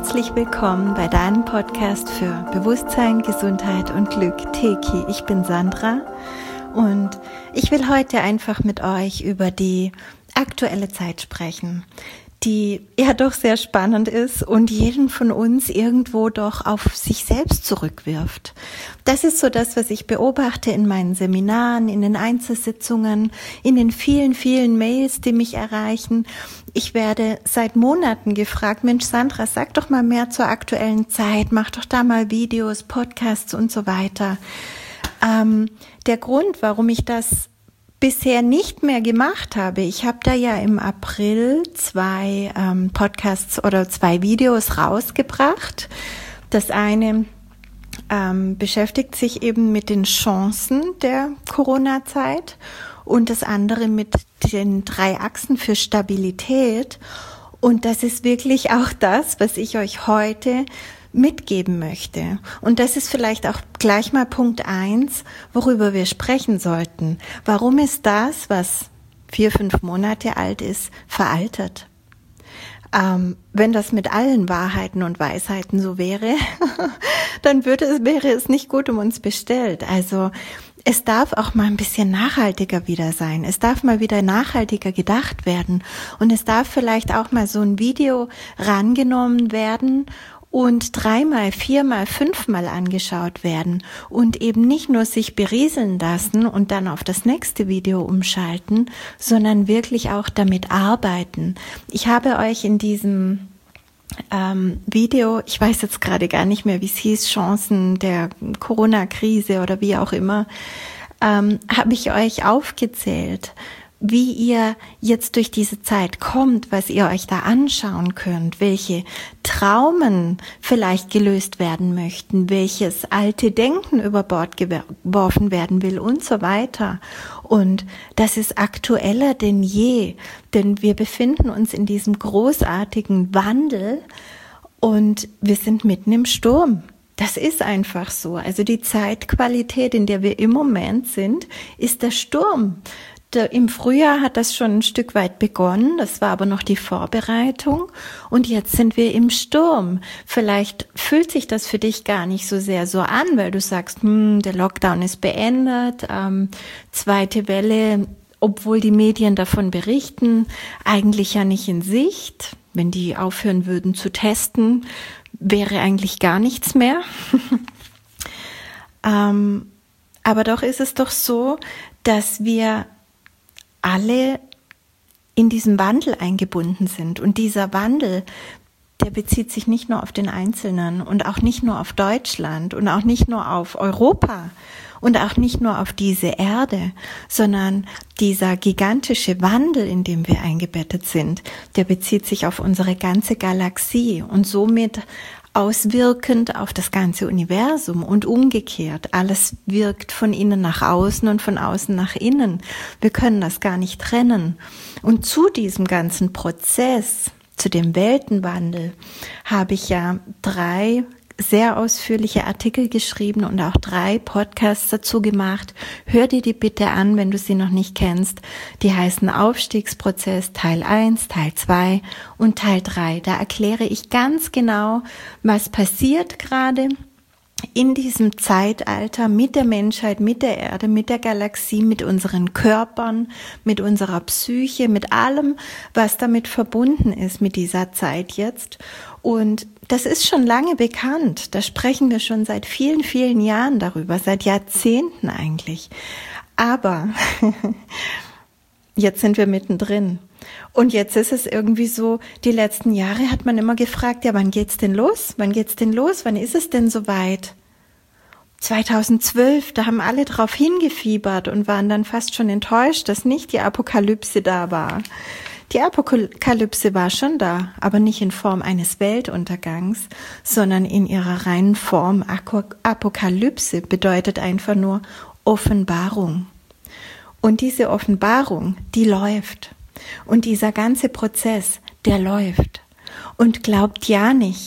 herzlich willkommen bei deinem Podcast für Bewusstsein, Gesundheit und Glück, Teki. Ich bin Sandra und ich will heute einfach mit euch über die aktuelle Zeit sprechen, die ja doch sehr spannend ist und jeden von uns irgendwo doch auf sich selbst zurückwirft. Das ist so das, was ich beobachte in meinen Seminaren, in den Einzelsitzungen, in den vielen, vielen Mails, die mich erreichen. Ich werde seit Monaten gefragt, Mensch Sandra, sag doch mal mehr zur aktuellen Zeit, mach doch da mal Videos, Podcasts und so weiter. Der Grund, warum ich das bisher nicht mehr gemacht habe. Ich habe da ja im April 2 Podcasts oder 2 Videos rausgebracht. Das eine beschäftigt sich eben mit den Chancen der Corona-Zeit und das andere mit den 3 Achsen für Stabilität. Und das ist wirklich auch das, was ich euch heute mitgeben möchte. Und das ist vielleicht auch gleich mal Punkt 1, worüber wir sprechen sollten. Warum ist das, was 4-5 Monate alt ist, veraltet? Wenn das mit allen Wahrheiten und Weisheiten so wäre, dann wäre es nicht gut um uns bestellt. Also es darf auch mal ein bisschen nachhaltiger wieder sein. Es darf mal wieder nachhaltiger gedacht werden. Und es darf vielleicht auch mal so ein Video rangenommen werden und 3-mal, 4-mal, 5-mal angeschaut werden und eben nicht nur sich berieseln lassen und dann auf das nächste Video umschalten, sondern wirklich auch damit arbeiten. Ich habe euch in diesem Video, ich weiß jetzt gerade gar nicht mehr, wie es hieß, Chancen der Corona-Krise oder wie auch immer, habe ich euch aufgezählt, wie ihr jetzt durch diese Zeit kommt, was ihr euch da anschauen könnt, welche Traumen vielleicht gelöst werden möchten, welches alte Denken über Bord geworfen werden will und so weiter. Und das ist aktueller denn je, denn wir befinden uns in diesem großartigen Wandel und wir sind mitten im Sturm. Das ist einfach so. Also die Zeitqualität, in der wir im Moment sind, ist der Sturm. Im Frühjahr hat das schon ein Stück weit begonnen, das war aber noch die Vorbereitung und jetzt sind wir im Sturm. Vielleicht fühlt sich das für dich gar nicht so sehr so an, weil du sagst, der Lockdown ist beendet, zweite Welle, obwohl die Medien davon berichten, eigentlich ja nicht in Sicht. Wenn die aufhören würden zu testen, wäre eigentlich gar nichts mehr. Aber doch ist es doch so, dass wir alle in diesem Wandel eingebunden sind. Und dieser Wandel, der bezieht sich nicht nur auf den Einzelnen und auch nicht nur auf Deutschland und auch nicht nur auf Europa und auch nicht nur auf diese Erde, sondern dieser gigantische Wandel, in dem wir eingebettet sind, der bezieht sich auf unsere ganze Galaxie und somit auswirkend auf das ganze Universum und umgekehrt. Alles wirkt von innen nach außen und von außen nach innen. Wir können das gar nicht trennen. Und zu diesem ganzen Prozess, zu dem Weltenwandel, habe ich ja 3 sehr ausführliche Artikel geschrieben und auch 3 Podcasts dazu gemacht. Hör dir die bitte an, wenn du sie noch nicht kennst. Die heißen Aufstiegsprozess Teil 1, Teil 2 und Teil 3. Da erkläre ich ganz genau, was passiert gerade in diesem Zeitalter mit der Menschheit, mit der Erde, mit der Galaxie, mit unseren Körpern, mit unserer Psyche, mit allem, was damit verbunden ist mit dieser Zeit jetzt. Und das ist schon lange bekannt. Da sprechen wir schon seit vielen, vielen Jahren darüber, seit Jahrzehnten eigentlich. Aber jetzt sind wir mittendrin. Und jetzt ist es irgendwie so, die letzten Jahre hat man immer gefragt, ja, wann geht's denn los? Wann geht's denn los? Wann ist es denn soweit? 2012, da haben alle drauf hingefiebert und waren dann fast schon enttäuscht, dass nicht die Apokalypse da war. Die Apokalypse war schon da, aber nicht in Form eines Weltuntergangs, sondern in ihrer reinen Form. Apokalypse bedeutet einfach nur Offenbarung. Und diese Offenbarung, die läuft. Und dieser ganze Prozess, der läuft. Und glaubt ja nicht,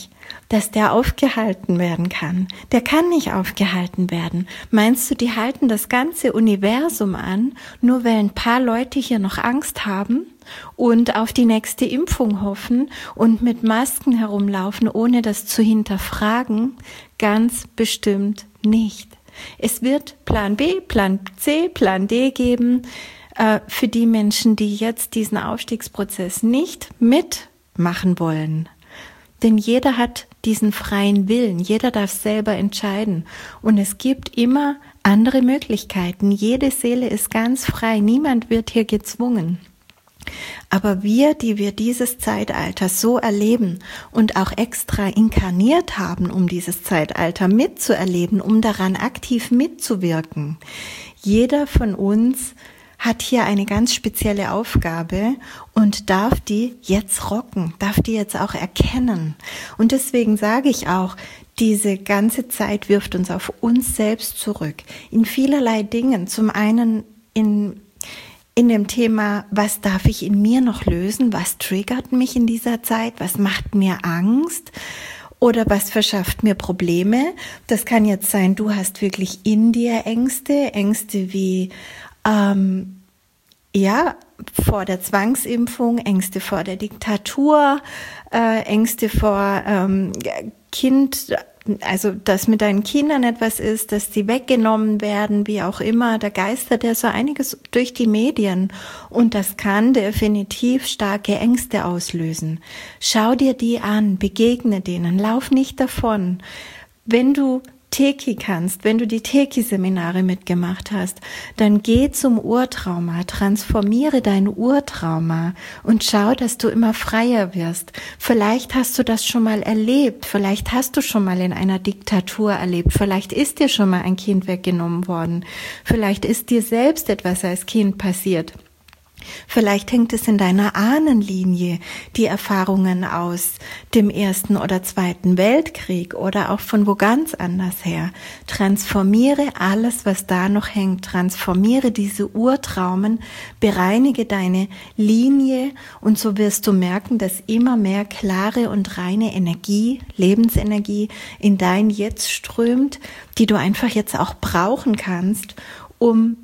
dass der aufgehalten werden kann. Der kann nicht aufgehalten werden. Meinst du, die halten das ganze Universum an, nur weil ein paar Leute hier noch Angst haben und auf die nächste Impfung hoffen und mit Masken herumlaufen, ohne das zu hinterfragen? Ganz bestimmt nicht. Es wird Plan B, Plan C, Plan D geben für die Menschen, die jetzt diesen Aufstiegsprozess nicht mitmachen wollen. Denn jeder hat diesen freien Willen, jeder darf selber entscheiden. Und es gibt immer andere Möglichkeiten. Jede Seele ist ganz frei, niemand wird hier gezwungen. Aber wir, die wir dieses Zeitalter so erleben und auch extra inkarniert haben, um dieses Zeitalter mitzuerleben, um daran aktiv mitzuwirken, jeder von uns hat hier eine ganz spezielle Aufgabe und darf die jetzt rocken, darf die jetzt auch erkennen. Und deswegen sage ich auch, diese ganze Zeit wirft uns auf uns selbst zurück. In vielerlei Dingen. Zum einen in dem Thema, was darf ich in mir noch lösen? Was triggert mich in dieser Zeit? Was macht mir Angst? Oder was verschafft mir Probleme? Das kann jetzt sein, du hast wirklich in dir Ängste wie vor der Zwangsimpfung, Ängste vor der Diktatur, Ängste vor also dass mit deinen Kindern etwas ist, dass die weggenommen werden, wie auch immer. Da geistert ja so einiges durch die Medien und das kann definitiv starke Ängste auslösen. Schau dir die an, begegne denen, lauf nicht davon. Wenn du Teki kannst, wenn du die Teki-Seminare mitgemacht hast, dann geh zum Urtrauma, transformiere dein Urtrauma und schau, dass du immer freier wirst. Vielleicht hast du das schon mal erlebt, vielleicht hast du schon mal in einer Diktatur erlebt, vielleicht ist dir schon mal ein Kind weggenommen worden, vielleicht ist dir selbst etwas als Kind passiert. Vielleicht hängt es in deiner Ahnenlinie, die Erfahrungen aus dem Ersten oder Zweiten Weltkrieg oder auch von wo ganz anders her. Transformiere alles, was da noch hängt. Transformiere diese Urtraumen, bereinige deine Linie und so wirst du merken, dass immer mehr klare und reine Energie, Lebensenergie in dein Jetzt strömt, die du einfach jetzt auch brauchen kannst, um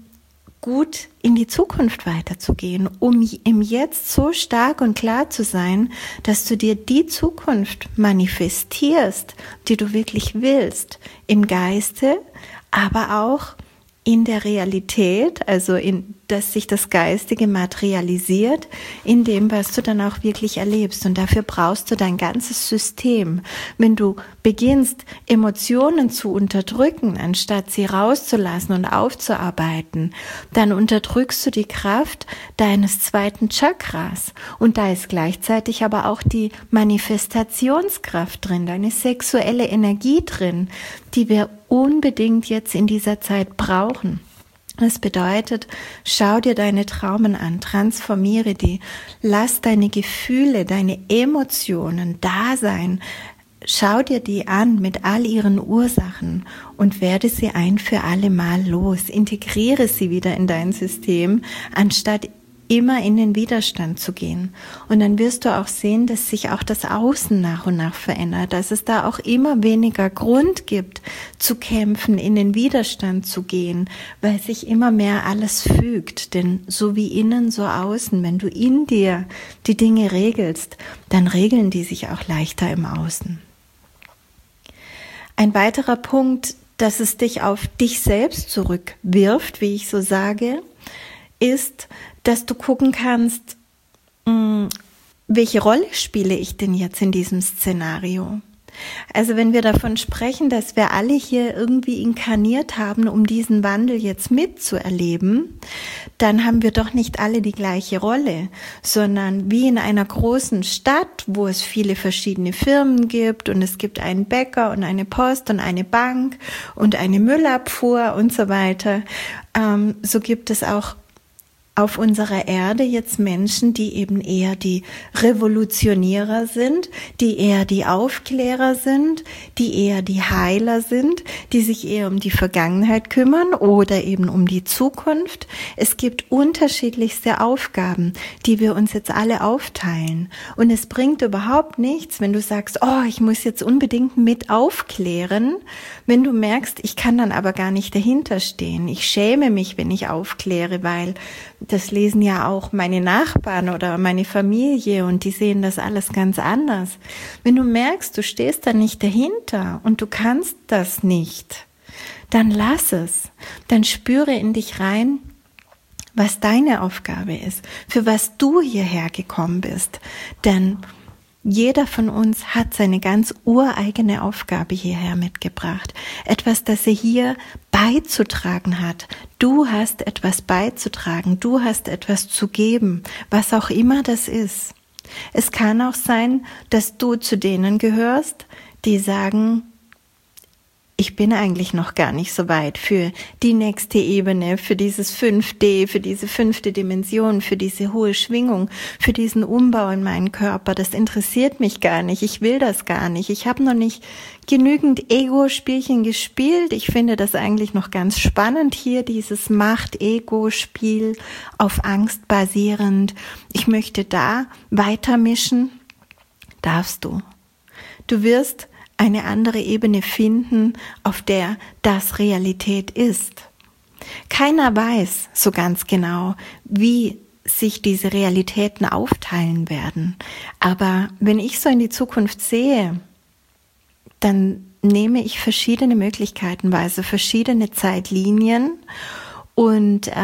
gut in die Zukunft weiterzugehen, um im Jetzt so stark und klar zu sein, dass du dir die Zukunft manifestierst, die du wirklich willst, im Geiste, aber auch in der Realität, also dass sich das Geistige materialisiert in dem, was du dann auch wirklich erlebst. Und dafür brauchst du dein ganzes System. Wenn du beginnst, Emotionen zu unterdrücken, anstatt sie rauszulassen und aufzuarbeiten, dann unterdrückst du die Kraft deines zweiten Chakras. Und da ist gleichzeitig aber auch die Manifestationskraft drin, deine sexuelle Energie drin, die wir unbedingt jetzt in dieser Zeit brauchen. Das bedeutet, schau dir deine Traumen an, transformiere die, lass deine Gefühle, deine Emotionen da sein, schau dir die an mit all ihren Ursachen und werde sie ein für alle Mal los, integriere sie wieder in dein System, anstatt immer in den Widerstand zu gehen. Und dann wirst du auch sehen, dass sich auch das Außen nach und nach verändert, dass es da auch immer weniger Grund gibt, zu kämpfen, in den Widerstand zu gehen, weil sich immer mehr alles fügt. Denn so wie innen, so außen. Wenn du in dir die Dinge regelst, dann regeln die sich auch leichter im Außen. Ein weiterer Punkt, dass es dich auf dich selbst zurückwirft, wie ich so sage, ist, dass du gucken kannst, welche Rolle spiele ich denn jetzt in diesem Szenario? Also wenn wir davon sprechen, dass wir alle hier irgendwie inkarniert haben, um diesen Wandel jetzt mitzuerleben, dann haben wir doch nicht alle die gleiche Rolle, sondern wie in einer großen Stadt, wo es viele verschiedene Firmen gibt und es gibt einen Bäcker und eine Post und eine Bank und eine Müllabfuhr und so weiter, so gibt es auch auf unserer Erde jetzt Menschen, die eben eher die Revolutionierer sind, die eher die Aufklärer sind, die eher die Heiler sind, die sich eher um die Vergangenheit kümmern oder eben um die Zukunft. Es gibt unterschiedlichste Aufgaben, die wir uns jetzt alle aufteilen. Und es bringt überhaupt nichts, wenn du sagst, oh, ich muss jetzt unbedingt mit aufklären, wenn du merkst, ich kann dann aber gar nicht dahinter stehen. Ich schäme mich, wenn ich aufkläre, weil das lesen ja auch meine Nachbarn oder meine Familie und die sehen das alles ganz anders. Wenn du merkst, du stehst da nicht dahinter und du kannst das nicht, dann lass es. Dann spüre in dich rein, was deine Aufgabe ist, für was du hierher gekommen bist. Denn jeder von uns hat seine ganz ureigene Aufgabe hierher mitgebracht. Etwas, das er hier beizutragen hat. Du hast etwas beizutragen. Du hast etwas zu geben, was auch immer das ist. Es kann auch sein, dass du zu denen gehörst, die sagen, ich bin eigentlich noch gar nicht so weit für die nächste Ebene, für dieses 5D, für diese 5. Dimension, für diese hohe Schwingung, für diesen Umbau in meinen Körper. Das interessiert mich gar nicht. Ich will das gar nicht. Ich habe noch nicht genügend Ego-Spielchen gespielt. Ich finde das eigentlich noch ganz spannend hier, dieses Macht-Ego-Spiel auf Angst basierend. Ich möchte da weitermischen. Darfst du. Du wirst eine andere Ebene finden, auf der das Realität ist. Keiner weiß so ganz genau, wie sich diese Realitäten aufteilen werden. Aber wenn ich so in die Zukunft sehe, dann nehme ich verschiedene Möglichkeiten wahr, also verschiedene Zeitlinien und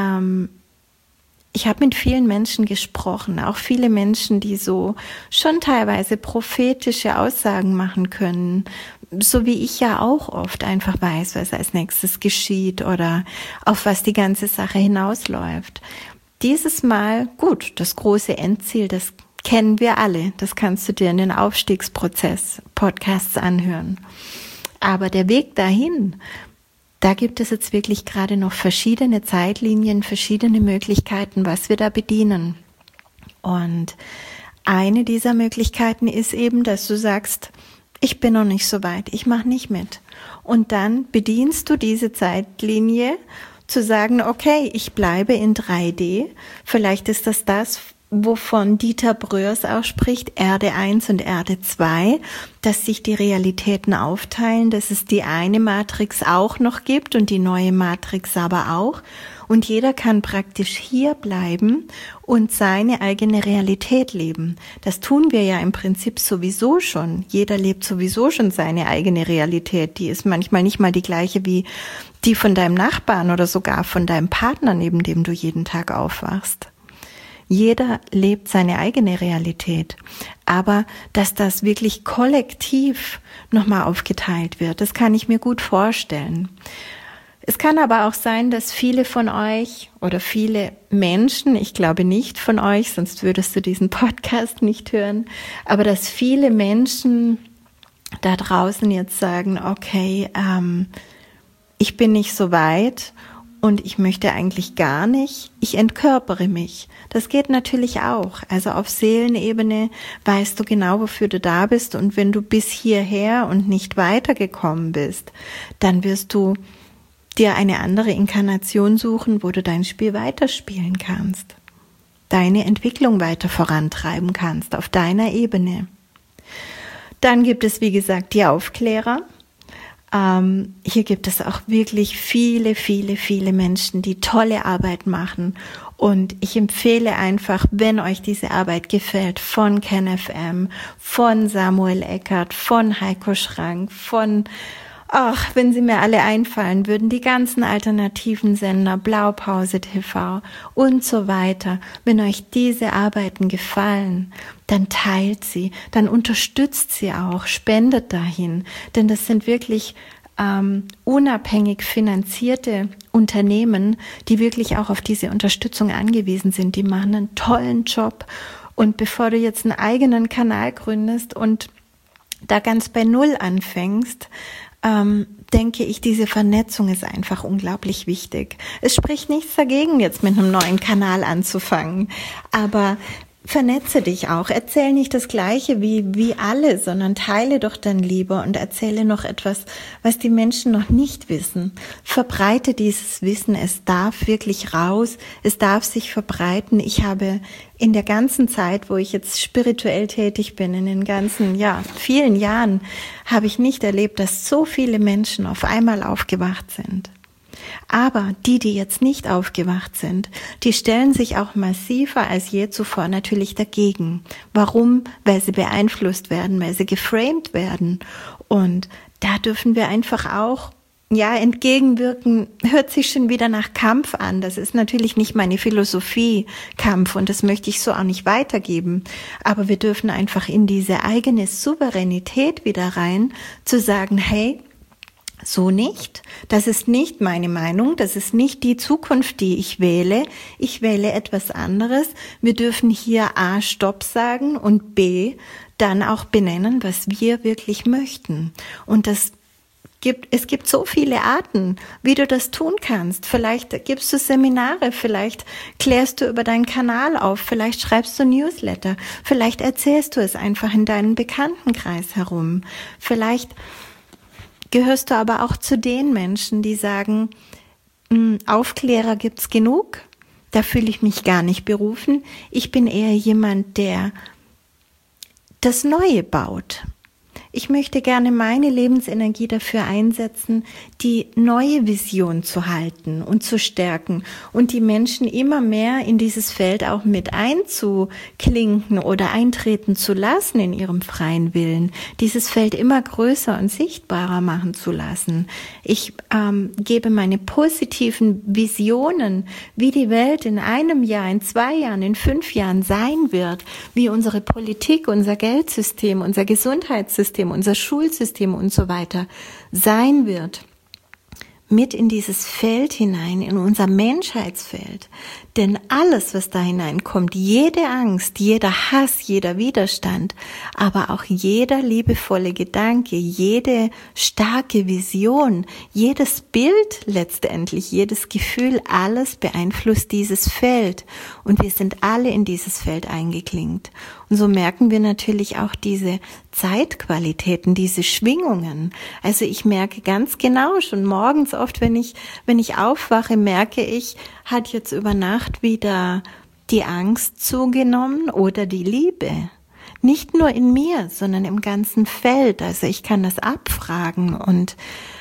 ich habe mit vielen Menschen gesprochen, auch viele Menschen, die so schon teilweise prophetische Aussagen machen können, so wie ich ja auch oft einfach weiß, was als nächstes geschieht oder auf was die ganze Sache hinausläuft. Dieses Mal, gut, das große Endziel, das kennen wir alle, das kannst du dir in den Aufstiegsprozess-Podcasts anhören. Aber der Weg dahin, da gibt es jetzt wirklich gerade noch verschiedene Zeitlinien, verschiedene Möglichkeiten, was wir da bedienen. Und eine dieser Möglichkeiten ist eben, dass du sagst, ich bin noch nicht so weit, ich mache nicht mit. Und dann bedienst du diese Zeitlinie, zu sagen, okay, ich bleibe in 3D. Vielleicht ist das, wovon Dieter Bröers auch spricht, Erde 1 und Erde 2, dass sich die Realitäten aufteilen, dass es die eine Matrix auch noch gibt und die neue Matrix aber auch. Und jeder kann praktisch hier bleiben und seine eigene Realität leben. Das tun wir ja im Prinzip sowieso schon. Jeder lebt sowieso schon seine eigene Realität. Die ist manchmal nicht mal die gleiche wie die von deinem Nachbarn oder sogar von deinem Partner, neben dem du jeden Tag aufwachst. Jeder lebt seine eigene Realität. Aber dass das wirklich kollektiv nochmal aufgeteilt wird, das kann ich mir gut vorstellen. Es kann aber auch sein, dass viele von euch oder viele Menschen, ich glaube nicht von euch, sonst würdest du diesen Podcast nicht hören, aber dass viele Menschen da draußen jetzt sagen, okay, ich bin nicht so weit und ich möchte eigentlich gar nicht, ich entkörpere mich. Das geht natürlich auch. Also auf Seelenebene weißt du genau, wofür du da bist, und wenn du bis hierher und nicht weitergekommen bist, dann wirst du dir eine andere Inkarnation suchen, wo du dein Spiel weiterspielen kannst, deine Entwicklung weiter vorantreiben kannst auf deiner Ebene. Dann gibt es, wie gesagt, die Aufklärer. Hier gibt es auch wirklich viele, viele, viele Menschen, die tolle Arbeit machen. Und ich empfehle einfach, wenn euch diese Arbeit gefällt, von KenFM, von Samuel Eckert, von Heiko Schrank, wenn sie mir alle einfallen würden, die ganzen alternativen Sender, Blaupause TV und so weiter. Wenn euch diese Arbeiten gefallen, dann teilt sie, dann unterstützt sie auch, spendet dahin. Denn das sind wirklich unabhängig finanzierte Unternehmen, die wirklich auch auf diese Unterstützung angewiesen sind. Die machen einen tollen Job. Und bevor du jetzt einen eigenen Kanal gründest und da ganz bei Null anfängst, denke ich, diese Vernetzung ist einfach unglaublich wichtig. Es spricht nichts dagegen, jetzt mit einem neuen Kanal anzufangen, aber vernetze dich auch. Erzähl nicht das Gleiche wie alle, sondern teile doch dann lieber und erzähle noch etwas, was die Menschen noch nicht wissen. Verbreite dieses Wissen. Es darf wirklich raus. Es darf sich verbreiten. Ich habe in der ganzen Zeit, wo ich jetzt spirituell tätig bin, in den ganzen, vielen Jahren, habe ich nicht erlebt, dass so viele Menschen auf einmal aufgewacht sind. Aber die jetzt nicht aufgewacht sind, die stellen sich auch massiver als je zuvor natürlich dagegen. Warum? Weil sie beeinflusst werden, weil sie geframed werden. Und da dürfen wir einfach auch entgegenwirken. Hört sich schon wieder nach Kampf an. Das ist natürlich nicht meine Philosophie, Kampf, und das möchte ich so auch nicht weitergeben. Aber wir dürfen einfach in diese eigene Souveränität wieder rein, zu sagen, hey, so nicht. Das ist nicht meine Meinung. Das ist nicht die Zukunft, die ich wähle. Ich wähle etwas anderes. Wir dürfen hier A, Stopp sagen und B, dann auch benennen, was wir wirklich möchten. Und es gibt so viele Arten, wie du das tun kannst. Vielleicht gibst du Seminare, vielleicht klärst du über deinen Kanal auf, vielleicht schreibst du Newsletter, vielleicht erzählst du es einfach in deinem Bekanntenkreis herum. Vielleicht gehörst du aber auch zu den Menschen, die sagen, Aufklärer gibt's genug, da fühle ich mich gar nicht berufen. Ich bin eher jemand, der das Neue baut. Ich möchte gerne meine Lebensenergie dafür einsetzen, die neue Vision zu halten und zu stärken und die Menschen immer mehr in dieses Feld auch mit einzuklinken oder eintreten zu lassen in ihrem freien Willen, dieses Feld immer größer und sichtbarer machen zu lassen. Ich gebe meine positiven Visionen, wie die Welt in 1 Jahr, in 2 Jahren, in 5 Jahren sein wird, wie unsere Politik, unser Geldsystem, unser Gesundheitssystem, unser Schulsystem und so weiter sein wird, mit in dieses Feld hinein, in unser Menschheitsfeld. Denn alles, was da hineinkommt, jede Angst, jeder Hass, jeder Widerstand, aber auch jeder liebevolle Gedanke, jede starke Vision, jedes Bild letztendlich, jedes Gefühl, alles beeinflusst dieses Feld. Und wir sind alle in dieses Feld eingeklinkt. Und so merken wir natürlich auch diese Zeitqualitäten, diese Schwingungen. Also ich merke ganz genau, schon morgens oft, wenn ich aufwache, merke ich, hat jetzt über Nacht wieder die Angst zugenommen oder die Liebe. Nicht nur in mir, sondern im ganzen Feld. Also ich kann das abfragen und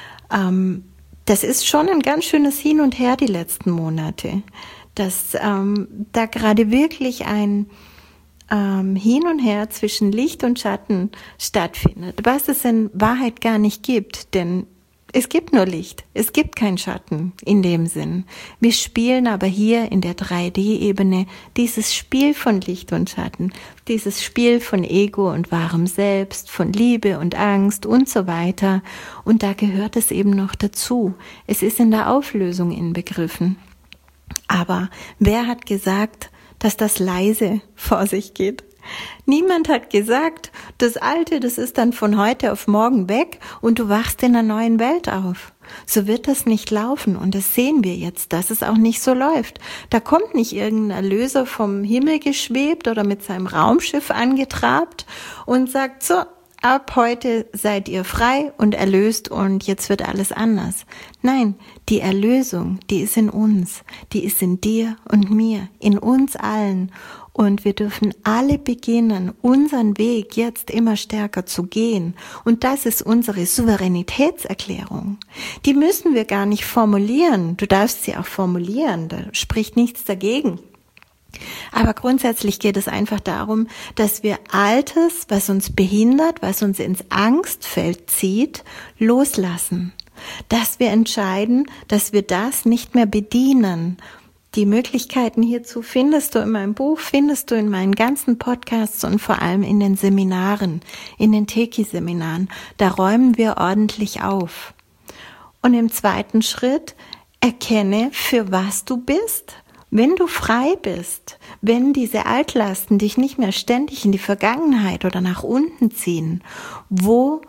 das ist schon ein ganz schönes Hin und Her die letzten Monate, dass da gerade wirklich ein Hin und Her zwischen Licht und Schatten stattfindet, was es in Wahrheit gar nicht gibt, denn es gibt nur Licht, es gibt keinen Schatten in dem Sinn. Wir spielen aber hier in der 3D-Ebene dieses Spiel von Licht und Schatten, dieses Spiel von Ego und wahrem Selbst, von Liebe und Angst und so weiter. Und da gehört es eben noch dazu. Es ist in der Auflösung inbegriffen. Aber wer hat gesagt, dass das leise vor sich geht? Niemand hat gesagt, das Alte, das ist dann von heute auf morgen weg und du wachst in einer neuen Welt auf. So wird das nicht laufen und das sehen wir jetzt, dass es auch nicht so läuft. Da kommt nicht irgendein Erlöser vom Himmel geschwebt oder mit seinem Raumschiff angetrabt und sagt, so, ab heute seid ihr frei und erlöst und jetzt wird alles anders. Nein, die Erlösung, die ist in uns, die ist in dir und mir, in uns allen. Und wir dürfen alle beginnen, unseren Weg jetzt immer stärker zu gehen. Und das ist unsere Souveränitätserklärung. Die müssen wir gar nicht formulieren. Du darfst sie auch formulieren, da spricht nichts dagegen. Aber grundsätzlich geht es einfach darum, dass wir Altes, was uns behindert, was uns ins Angstfeld zieht, loslassen. Dass wir entscheiden, dass wir das nicht mehr bedienen. Die Möglichkeiten hierzu findest du in meinem Buch, findest du in meinen ganzen Podcasts und vor allem in den Seminaren, in den Teki-Seminaren. Da räumen wir ordentlich auf. Und im zweiten Schritt, erkenne, für was du bist. Wenn du frei bist, wenn diese Altlasten dich nicht mehr ständig in die Vergangenheit oder nach unten ziehen, wo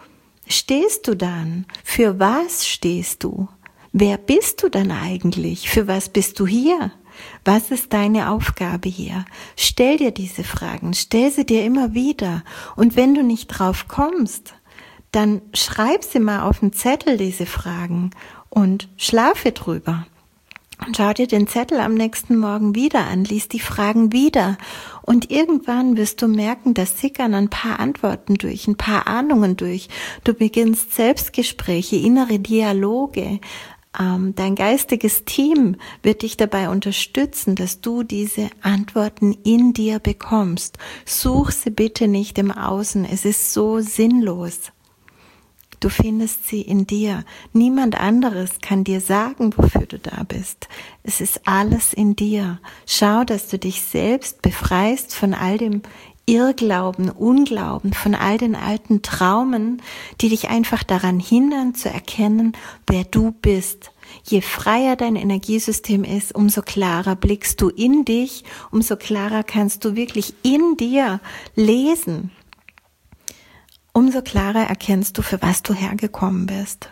stehst du dann? Für was stehst du? Wer bist du dann eigentlich? Für was bist du hier? Was ist deine Aufgabe hier? Stell dir diese Fragen, stell sie dir immer wieder. Und wenn du nicht drauf kommst, dann schreib sie mal auf den Zettel, diese Fragen, und schlafe drüber. Und schau dir den Zettel am nächsten Morgen wieder an, lies die Fragen wieder. Und irgendwann wirst du merken, da sickern ein paar Antworten durch, ein paar Ahnungen durch. Du beginnst Selbstgespräche, innere Dialoge. Dein geistiges Team wird dich dabei unterstützen, dass du diese Antworten in dir bekommst. Such sie bitte nicht im Außen, es ist so sinnlos. Du findest sie in dir. Niemand anderes kann dir sagen, wofür du da bist. Es ist alles in dir. Schau, dass du dich selbst befreist von all dem Irrglauben, Unglauben, von all den alten Traumen, die dich einfach daran hindern zu erkennen, wer du bist. Je freier dein Energiesystem ist, umso klarer blickst du in dich, umso klarer kannst du wirklich in dir lesen. Umso klarer erkennst du, für was du hergekommen bist.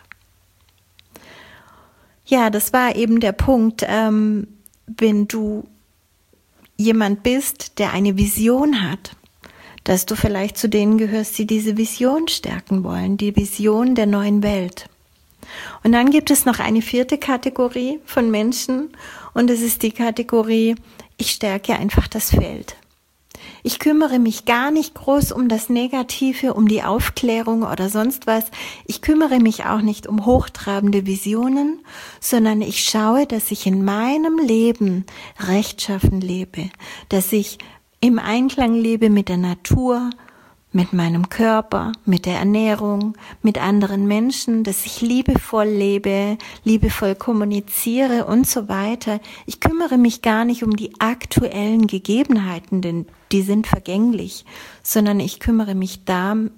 Ja, das war eben der Punkt, wenn du jemand bist, der eine Vision hat, dass du vielleicht zu denen gehörst, die diese Vision stärken wollen, die Vision der neuen Welt. Und dann gibt es noch eine 4. Kategorie von Menschen und es ist die Kategorie, ich stärke einfach das Feld. Ich kümmere mich gar nicht groß um das Negative, um die Aufklärung oder sonst was. Ich kümmere mich auch nicht um hochtrabende Visionen, sondern ich schaue, dass ich in meinem Leben rechtschaffen lebe, dass ich im Einklang lebe mit der Natur, mit meinem Körper, mit der Ernährung, mit anderen Menschen, dass ich liebevoll lebe, liebevoll kommuniziere und so weiter. Ich kümmere mich gar nicht um die aktuellen Gegebenheiten, denn die sind vergänglich, sondern ich kümmere mich darum,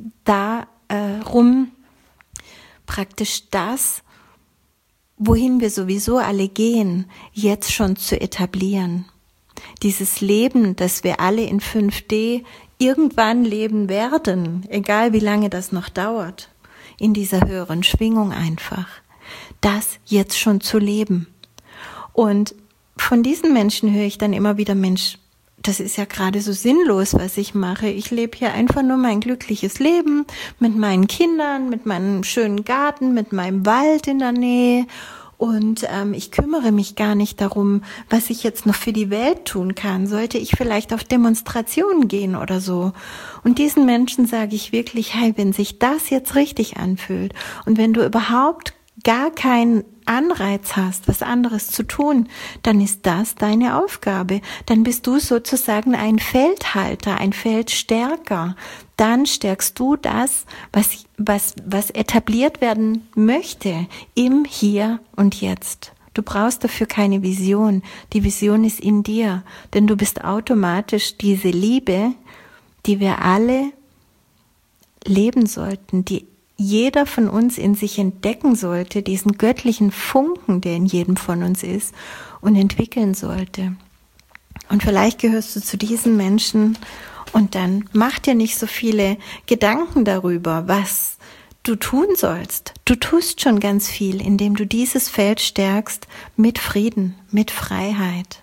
praktisch das, wohin wir sowieso alle gehen, jetzt schon zu etablieren. Dieses Leben, das wir alle in 5D irgendwann leben werden, egal wie lange das noch dauert, in dieser höheren Schwingung einfach, das jetzt schon zu leben. Und von diesen Menschen höre ich dann immer wieder, Mensch, das ist ja gerade so sinnlos, was ich mache. Ich lebe hier einfach nur mein glückliches Leben mit meinen Kindern, mit meinem schönen Garten, mit meinem Wald in der Nähe. Und ich kümmere mich gar nicht darum, was ich jetzt noch für die Welt tun kann. Sollte ich vielleicht auf Demonstrationen gehen oder so? Und diesen Menschen sage ich wirklich, hey, wenn sich das jetzt richtig anfühlt und wenn du überhaupt gar keinen Anreiz hast, was anderes zu tun, dann ist das deine Aufgabe. Dann bist du sozusagen ein Feldhalter, ein Feldstärker. Dann stärkst du das, was etabliert werden möchte, im Hier und Jetzt. Du brauchst dafür keine Vision. Die Vision ist in dir, denn du bist automatisch diese Liebe, die wir alle leben sollten, die jeder von uns in sich entdecken sollte, diesen göttlichen Funken, der in jedem von uns ist, und entwickeln sollte. Und vielleicht gehörst du zu diesen Menschen und dann mach dir nicht so viele Gedanken darüber, was du tun sollst. Du tust schon ganz viel, indem du dieses Feld stärkst mit Frieden, mit Freiheit.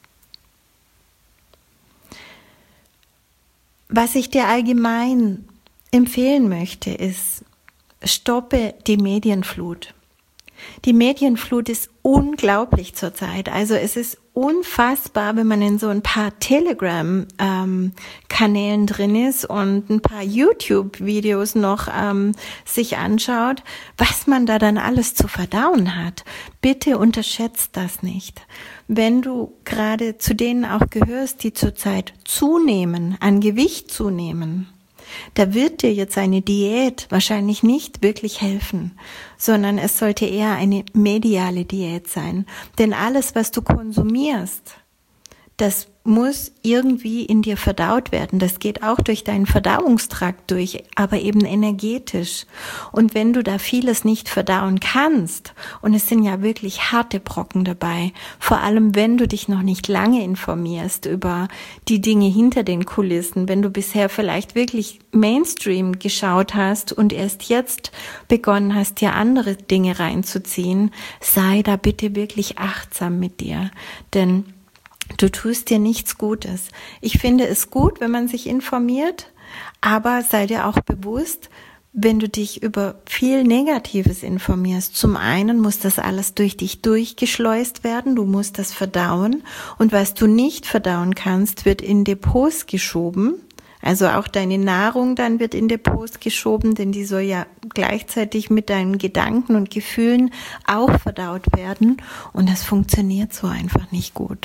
Was ich dir allgemein empfehlen möchte, ist, stoppe die Medienflut. Die Medienflut ist unglaublich zurzeit. Also es ist unfassbar, wenn man in so ein paar Telegram-Kanälen drin ist und ein paar YouTube-Videos noch sich anschaut, was man da dann alles zu verdauen hat. Bitte unterschätzt das nicht. Wenn du gerade zu denen auch gehörst, die zurzeit zunehmen, an Gewicht zunehmen, da wird dir jetzt eine Diät wahrscheinlich nicht wirklich helfen, sondern es sollte eher eine mediale Diät sein. Denn alles, was du konsumierst, das muss irgendwie in dir verdaut werden. Das geht auch durch deinen Verdauungstrakt durch, aber eben energetisch. Und wenn du da vieles nicht verdauen kannst, und es sind ja wirklich harte Brocken dabei, vor allem wenn du dich noch nicht lange informierst über die Dinge hinter den Kulissen, wenn du bisher vielleicht wirklich Mainstream geschaut hast und erst jetzt begonnen hast, dir andere Dinge reinzuziehen, sei da bitte wirklich achtsam mit dir, denn du tust dir nichts Gutes. Ich finde es gut, wenn man sich informiert, aber sei dir auch bewusst, wenn du dich über viel Negatives informierst. Zum einen muss das alles durch dich durchgeschleust werden, du musst das verdauen, und was du nicht verdauen kannst, wird in Depots geschoben. Also auch deine Nahrung dann wird in Depots geschoben, denn die soll ja gleichzeitig mit deinen Gedanken und Gefühlen auch verdaut werden, und das funktioniert so einfach nicht gut.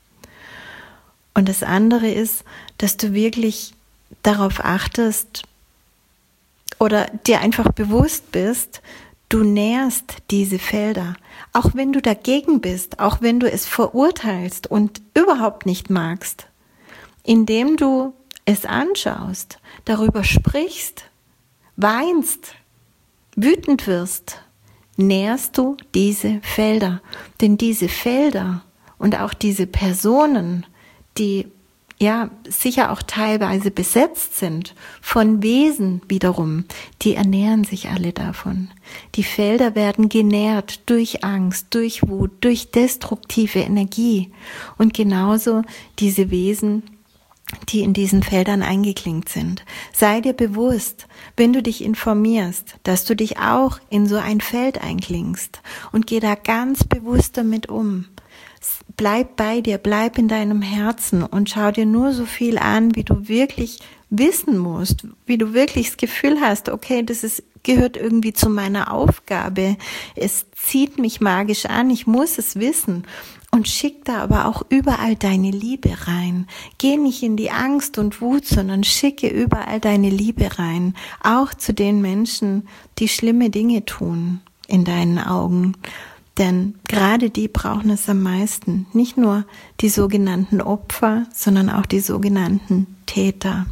Und das andere ist, dass du wirklich darauf achtest oder dir einfach bewusst bist, du nährst diese Felder. Auch wenn du dagegen bist, auch wenn du es verurteilst und überhaupt nicht magst, indem du es anschaust, darüber sprichst, weinst, wütend wirst, nährst du diese Felder. Denn diese Felder und auch diese Personen, die ja sicher auch teilweise besetzt sind von Wesen wiederum, die ernähren sich alle davon. Die Felder werden genährt durch Angst, durch Wut, durch destruktive Energie, und genauso diese Wesen, die in diesen Feldern eingeklinkt sind. Sei dir bewusst, wenn du dich informierst, dass du dich auch in so ein Feld einklingst, und geh da ganz bewusst damit um. Bleib bei dir, bleib in deinem Herzen und schau dir nur so viel an, wie du wirklich wissen musst, wie du wirklich das Gefühl hast, okay, gehört irgendwie zu meiner Aufgabe, es zieht mich magisch an, ich muss es wissen. Und schick da aber auch überall deine Liebe rein. Geh nicht in die Angst und Wut, sondern schicke überall deine Liebe rein, auch zu den Menschen, die schlimme Dinge tun in deinen Augen. Denn gerade die brauchen es am meisten. Nicht nur die sogenannten Opfer, sondern auch die sogenannten Täter.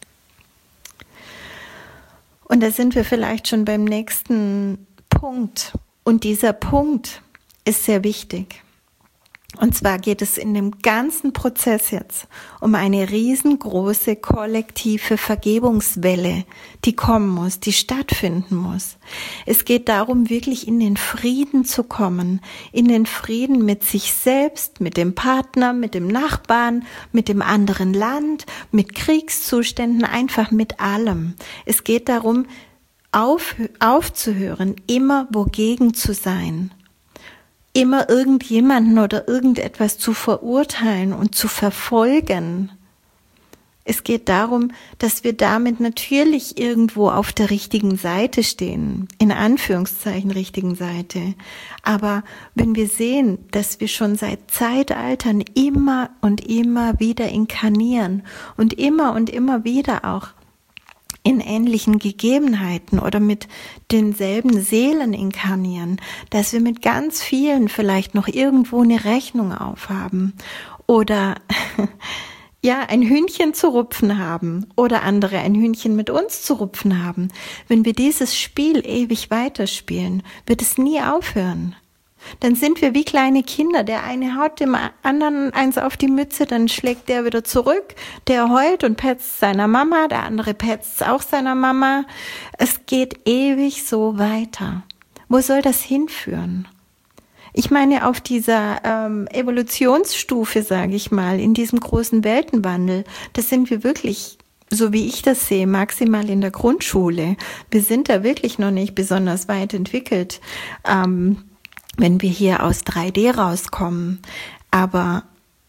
Und da sind wir vielleicht schon beim nächsten Punkt. Und dieser Punkt ist sehr wichtig. Und zwar geht es in dem ganzen Prozess jetzt um eine riesengroße kollektive Vergebungswelle, die kommen muss, die stattfinden muss. Es geht darum, wirklich in den Frieden zu kommen, in den Frieden mit sich selbst, mit dem Partner, mit dem Nachbarn, mit dem anderen Land, mit Kriegszuständen, einfach mit allem. Es geht darum, aufzuhören, immer wogegen zu sein. Immer irgendjemanden oder irgendetwas zu verurteilen und zu verfolgen. Es geht darum, dass wir damit natürlich irgendwo auf der richtigen Seite stehen, in Anführungszeichen richtigen Seite. Aber wenn wir sehen, dass wir schon seit Zeitaltern immer und immer wieder inkarnieren und immer wieder auch in ähnlichen Gegebenheiten oder mit denselben Seelen inkarnieren, dass wir mit ganz vielen vielleicht noch irgendwo eine Rechnung aufhaben oder ja, ein Hühnchen zu rupfen haben oder andere ein Hühnchen mit uns zu rupfen haben. Wenn wir dieses Spiel ewig weiterspielen, wird es nie aufhören. Dann sind wir wie kleine Kinder. Der eine haut dem anderen eins auf die Mütze, dann schlägt der wieder zurück. Der heult und petzt seiner Mama, der andere petzt auch seiner Mama. Es geht ewig so weiter. Wo soll das hinführen? Ich meine, auf dieser Evolutionsstufe, sage ich mal, in diesem großen Weltenwandel, das sind wir wirklich, so wie ich das sehe, maximal in der Grundschule. Wir sind da wirklich noch nicht besonders weit entwickelt, wenn wir hier aus 3D rauskommen. Aber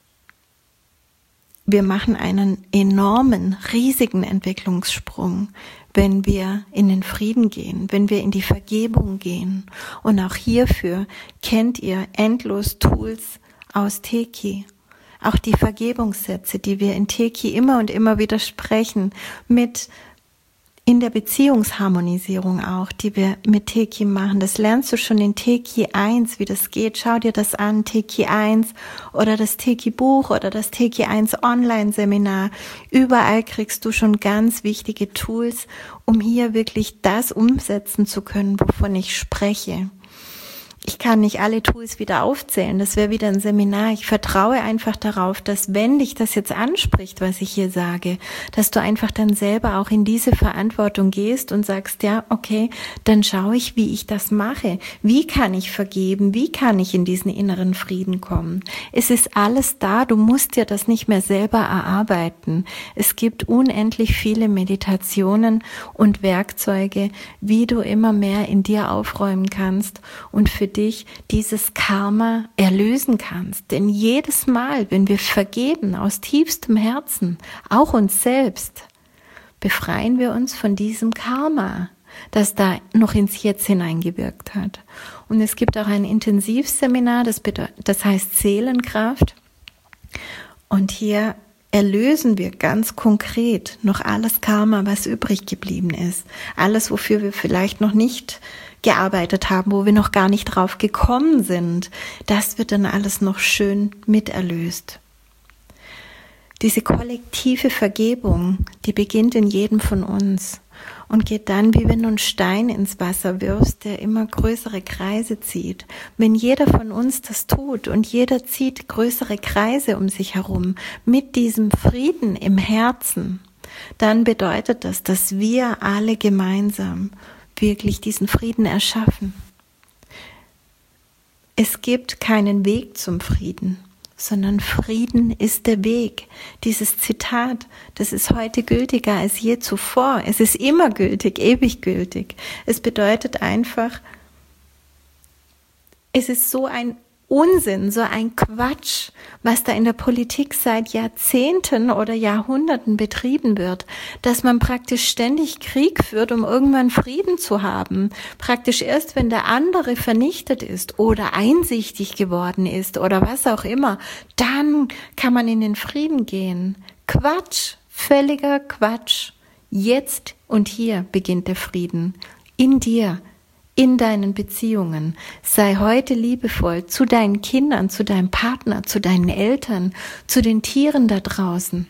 wir machen einen enormen, riesigen Entwicklungssprung, wenn wir in den Frieden gehen, wenn wir in die Vergebung gehen. Und auch hierfür kennt ihr endlos Tools aus Teki. Auch die Vergebungssätze, die wir in Teki immer und immer wieder sprechen, mit in der Beziehungsharmonisierung auch, die wir mit Teki machen. Das lernst du schon in Teki 1, wie das geht. Schau dir das an, Teki 1 oder das Teki Buch oder das Teki 1 Online-Seminar. Überall kriegst du schon ganz wichtige Tools, um hier wirklich das umsetzen zu können, wovon ich spreche. Ich kann nicht alle Tools wieder aufzählen, das wäre wieder ein Seminar. Ich vertraue einfach darauf, dass wenn dich das jetzt anspricht, was ich hier sage, dass du einfach dann selber auch in diese Verantwortung gehst und sagst, ja, okay, dann schaue ich, wie ich das mache. Wie kann ich vergeben? Wie kann ich in diesen inneren Frieden kommen? Es ist alles da, du musst dir das nicht mehr selber erarbeiten. Es gibt unendlich viele Meditationen und Werkzeuge, wie du immer mehr in dir aufräumen kannst und für dich dieses Karma erlösen kannst. Denn jedes Mal, wenn wir vergeben aus tiefstem Herzen, auch uns selbst, befreien wir uns von diesem Karma, das da noch ins Jetzt hineingewirkt hat. Und es gibt auch ein Intensivseminar, das heißt Seelenkraft. Und hier erlösen wir ganz konkret noch alles Karma, was übrig geblieben ist. Alles, wofür wir vielleicht noch nicht gearbeitet haben, wo wir noch gar nicht drauf gekommen sind, das wird dann alles noch schön miterlöst. Diese kollektive Vergebung, die beginnt in jedem von uns und geht dann, wie wenn du einen Stein ins Wasser wirfst, der immer größere Kreise zieht. Wenn jeder von uns das tut und jeder zieht größere Kreise um sich herum mit diesem Frieden im Herzen, dann bedeutet das, dass wir alle gemeinsam wirklich diesen Frieden erschaffen. Es gibt keinen Weg zum Frieden, sondern Frieden ist der Weg. Dieses Zitat, das ist heute gültiger als je zuvor. Es ist immer gültig, ewig gültig. Es bedeutet einfach, es ist so ein Unsinn, so ein Quatsch, was da in der Politik seit Jahrzehnten oder Jahrhunderten betrieben wird, dass man praktisch ständig Krieg führt, um irgendwann Frieden zu haben. Praktisch erst, wenn der andere vernichtet ist oder einsichtig geworden ist oder was auch immer, dann kann man in den Frieden gehen. Quatsch, völliger Quatsch. Jetzt und hier beginnt der Frieden. In dir. In deinen Beziehungen. Sei heute liebevoll zu deinen Kindern, zu deinem Partner, zu deinen Eltern, zu den Tieren da draußen.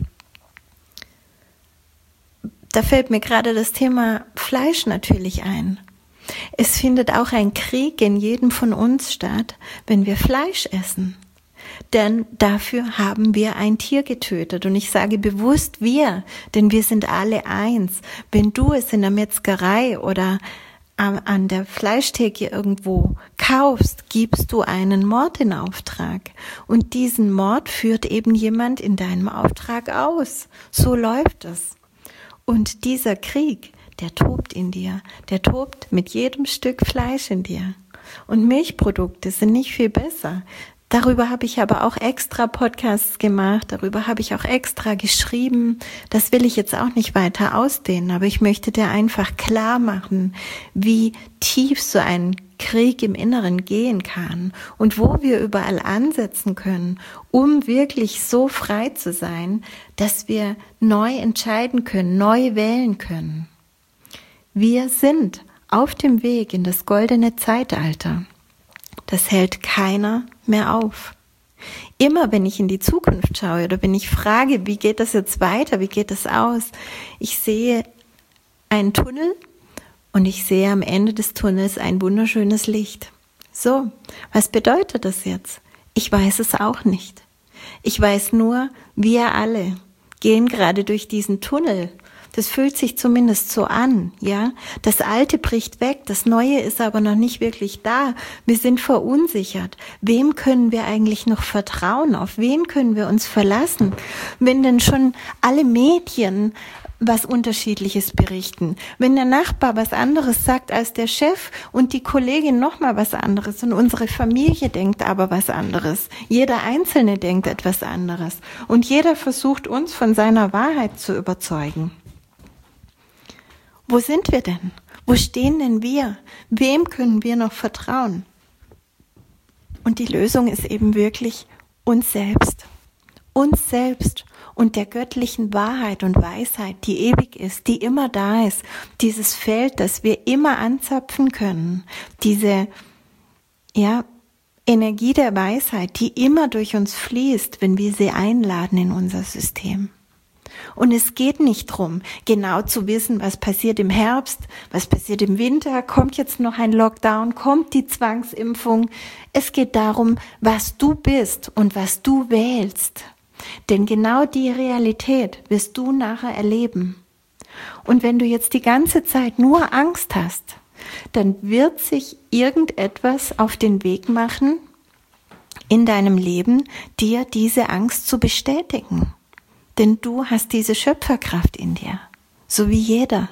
Da fällt mir gerade das Thema Fleisch natürlich ein. Es findet auch ein Krieg in jedem von uns statt, wenn wir Fleisch essen. Denn dafür haben wir ein Tier getötet. Und ich sage bewusst wir, denn wir sind alle eins. Wenn du es in der Metzgerei oder an der Fleischtheke irgendwo kaufst, gibst du einen Mord in Auftrag. Und diesen Mord führt eben jemand in deinem Auftrag aus. So läuft es. Und dieser Krieg, der tobt in dir. Der tobt mit jedem Stück Fleisch in dir. Und Milchprodukte sind nicht viel besser. Darüber habe ich aber auch extra Podcasts gemacht, darüber habe ich auch extra geschrieben. Das will ich jetzt auch nicht weiter ausdehnen, aber ich möchte dir einfach klar machen, wie tief so ein Krieg im Inneren gehen kann und wo wir überall ansetzen können, um wirklich so frei zu sein, dass wir neu entscheiden können, neu wählen können. Wir sind auf dem Weg in das goldene Zeitalter. Das hält keiner mehr auf. Immer wenn ich in die Zukunft schaue oder wenn ich frage, wie geht das jetzt weiter, wie geht das aus, ich sehe einen Tunnel und ich sehe am Ende des Tunnels ein wunderschönes Licht. So, was bedeutet das jetzt? Ich weiß es auch nicht. Ich weiß nur, wir alle gehen gerade durch diesen Tunnel. Das fühlt sich zumindest so an, ja. Das Alte bricht weg, das Neue ist aber noch nicht wirklich da. Wir sind verunsichert. Wem können wir eigentlich noch vertrauen? Auf wen können wir uns verlassen? Wenn denn schon alle Medien was Unterschiedliches berichten, wenn der Nachbar was anderes sagt als der Chef und die Kollegin nochmal was anderes und unsere Familie denkt aber was anderes, jeder Einzelne denkt etwas anderes und jeder versucht uns von seiner Wahrheit zu überzeugen. Wo sind wir denn? Wo stehen denn wir? Wem können wir noch vertrauen? Und die Lösung ist eben wirklich uns selbst. Uns selbst. und der göttlichen Wahrheit und Weisheit, die ewig ist, die immer da ist, dieses Feld, das wir immer anzapfen können, diese, Energie der Weisheit, die immer durch uns fließt, wenn wir sie einladen in unser System. Und es geht nicht darum, genau zu wissen, was passiert im Herbst, was passiert im Winter, kommt jetzt noch ein Lockdown, kommt die Zwangsimpfung. Es geht darum, was du bist und was du wählst. Denn genau die Realität wirst du nachher erleben. Und wenn du jetzt die ganze Zeit nur Angst hast, dann wird sich irgendetwas auf den Weg machen, in deinem Leben, dir diese Angst zu bestätigen. Denn du hast diese Schöpferkraft in dir, so wie jeder.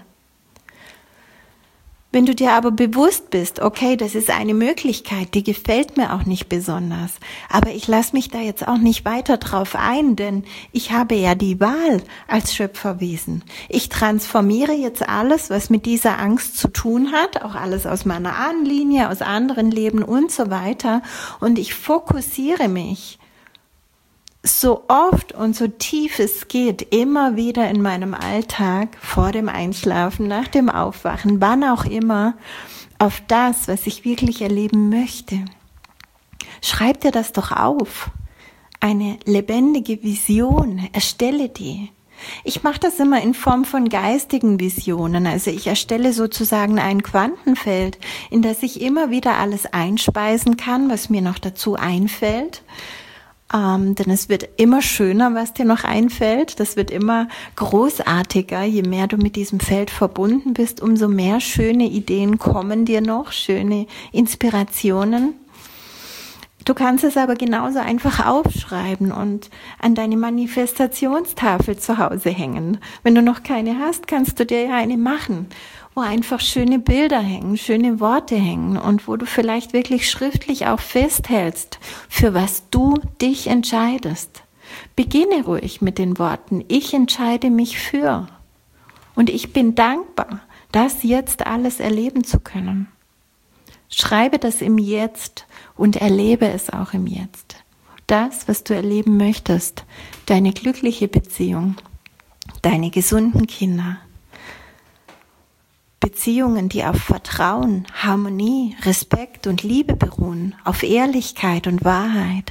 Wenn du dir aber bewusst bist, okay, das ist eine Möglichkeit, die gefällt mir auch nicht besonders, aber ich lasse mich da jetzt auch nicht weiter drauf ein, denn ich habe ja die Wahl als Schöpferwesen. Ich transformiere jetzt alles, was mit dieser Angst zu tun hat, auch alles aus meiner Ahnenlinie, aus anderen Leben und so weiter, und ich fokussiere mich so oft und so tief es geht, immer wieder in meinem Alltag, vor dem Einschlafen, nach dem Aufwachen, wann auch immer, auf das, was ich wirklich erleben möchte. Schreib dir das doch auf. Eine lebendige Vision, erstelle die. Ich mache das immer in Form von geistigen Visionen, also ich erstelle sozusagen ein Quantenfeld, in das ich immer wieder alles einspeisen kann, was mir noch dazu einfällt. Denn es wird immer schöner, was dir noch einfällt. Das wird immer großartiger. Je mehr du mit diesem Feld verbunden bist, umso mehr schöne Ideen kommen dir noch, schöne Inspirationen. Du kannst es aber genauso einfach aufschreiben und an deine Manifestationstafel zu Hause hängen. Wenn du noch keine hast, kannst du dir ja eine machen, wo einfach schöne Bilder hängen, schöne Worte hängen und wo du vielleicht wirklich schriftlich auch festhältst, für was du dich entscheidest. Beginne ruhig mit den Worten, ich entscheide mich für und ich bin dankbar, das jetzt alles erleben zu können. Schreibe das im Jetzt und erlebe es auch im Jetzt. Das, was du erleben möchtest, deine glückliche Beziehung, deine gesunden Kinder, Beziehungen, die auf Vertrauen, Harmonie, Respekt und Liebe beruhen, auf Ehrlichkeit und Wahrheit.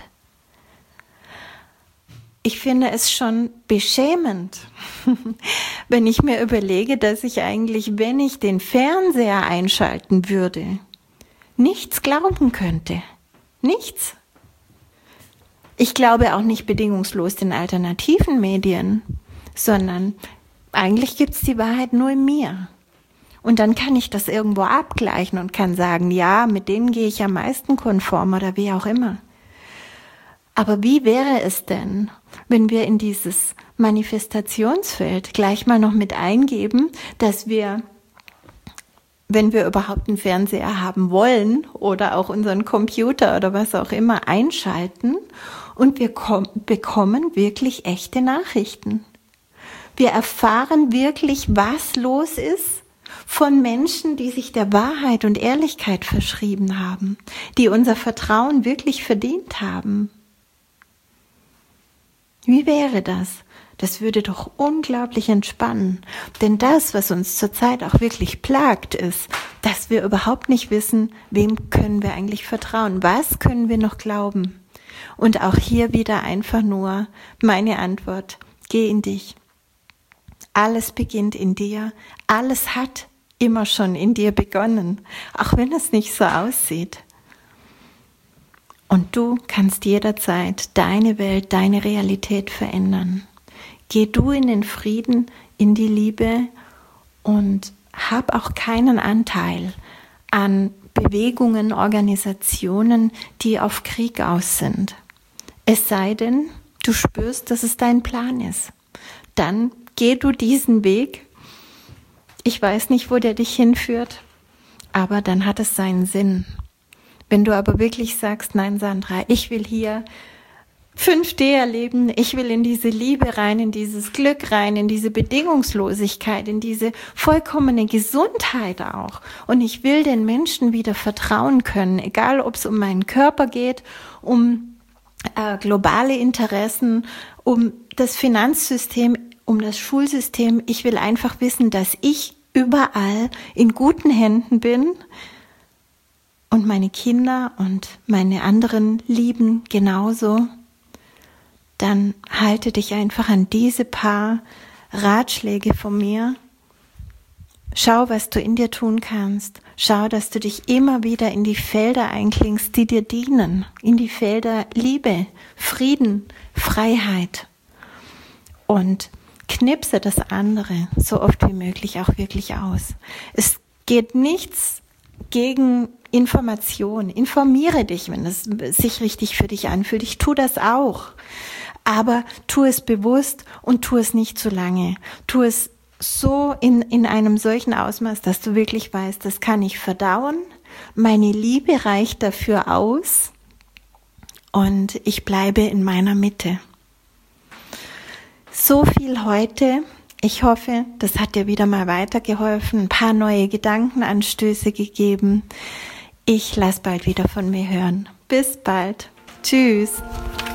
Ich finde es schon beschämend, wenn ich mir überlege, dass ich eigentlich, wenn ich den Fernseher einschalten würde, nichts glauben könnte. Nichts. Ich glaube auch nicht bedingungslos den alternativen Medien, sondern eigentlich gibt es die Wahrheit nur in mir. Und dann kann ich das irgendwo abgleichen und kann sagen, ja, mit denen gehe ich am meisten konform oder wie auch immer. Aber wie wäre es denn, wenn wir in dieses Manifestationsfeld gleich mal noch mit eingeben, dass wir, wenn wir überhaupt einen Fernseher haben wollen oder auch unseren Computer oder was auch immer einschalten und wir bekommen wirklich echte Nachrichten. Wir erfahren wirklich, was los ist von Menschen, die sich der Wahrheit und Ehrlichkeit verschrieben haben, die unser Vertrauen wirklich verdient haben. Wie wäre das? Das würde doch unglaublich entspannen. Denn das, was uns zurzeit auch wirklich plagt, ist, dass wir überhaupt nicht wissen, wem können wir eigentlich vertrauen, was können wir noch glauben. Und auch hier wieder einfach nur meine Antwort, geh in dich. Alles beginnt in dir, alles hat immer schon in dir begonnen, auch wenn es nicht so aussieht. Und du kannst jederzeit deine Welt, deine Realität verändern. Geh du in den Frieden, in die Liebe und hab auch keinen Anteil an Bewegungen, Organisationen, die auf Krieg aus sind. Es sei denn, du spürst, dass es dein Plan ist. Dann geh du diesen Weg. Ich weiß nicht, wo der dich hinführt, aber dann hat es seinen Sinn. Wenn du aber wirklich sagst, nein Sandra, ich will hier 5D erleben, ich will in diese Liebe rein, in dieses Glück rein, in diese Bedingungslosigkeit, in diese vollkommene Gesundheit auch. Und ich will den Menschen wieder vertrauen können, egal ob es um meinen Körper geht, um globale Interessen, um das Finanzsystem, um das Schulsystem. Ich will einfach wissen, dass ich überall in guten Händen bin und meine Kinder und meine anderen Lieben genauso. Dann halte dich einfach an diese paar Ratschläge von mir. Schau, was du in dir tun kannst. Schau, dass du dich immer wieder in die Felder einklingst, die dir dienen. In die Felder Liebe, Frieden, Freiheit. Und knipse das andere so oft wie möglich auch wirklich aus. Es geht nichts gegen Information. Informiere dich, wenn es sich richtig für dich anfühlt. Ich tue das auch. Aber tu es bewusst und tu es nicht zu lange. Tu es so in einem solchen Ausmaß, dass du wirklich weißt, das kann ich verdauen. Meine Liebe reicht dafür aus und ich bleibe in meiner Mitte. So viel heute. Ich hoffe, das hat dir wieder mal weitergeholfen, ein paar neue Gedankenanstöße gegeben. Ich lasse bald wieder von mir hören. Bis bald. Tschüss.